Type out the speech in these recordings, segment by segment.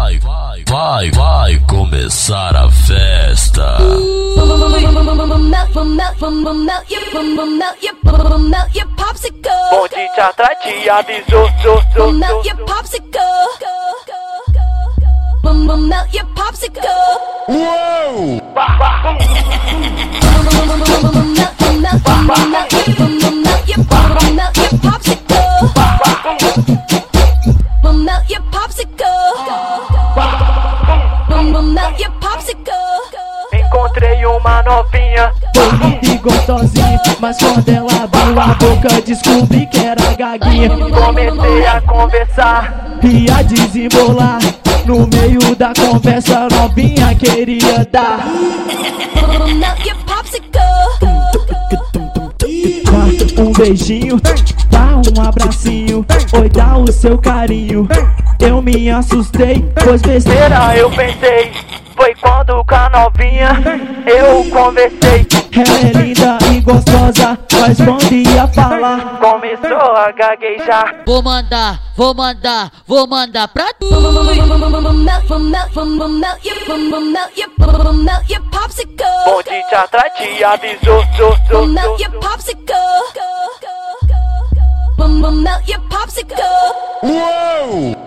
vai começar a festa. Bonde te atrai, te avisou. Uou! Encontrei uma novinha bonita e gostosinha, mas quando ela abriu a boca descobri que era gaguinha. Comecei a conversar E a desembolar, no meio da conversa novinha queria dar. Dá um beijinho, dá um abracinho, oi, dá o seu carinho. Eu me assustei, pois besteira eu pensei. Foi quando com a novinha eu conversei. ela é linda e gostosa, mas quando ia falar Começou a gaguejar. Vou mandar pra tu. Bonde te atrai, te avisou. Uou!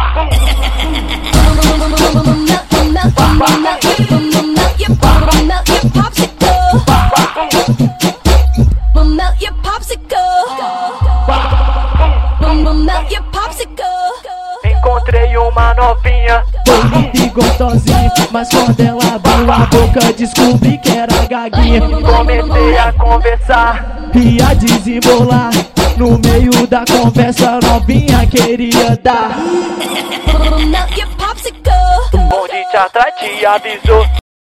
Encontrei uma novinha bonita e gostosinha, mas quando ela abriu a boca descobri que era gaguinha. Comecei a conversar E a desembolar, no meio da conversa novinha queria dar. Bonde te atrai, te avisou.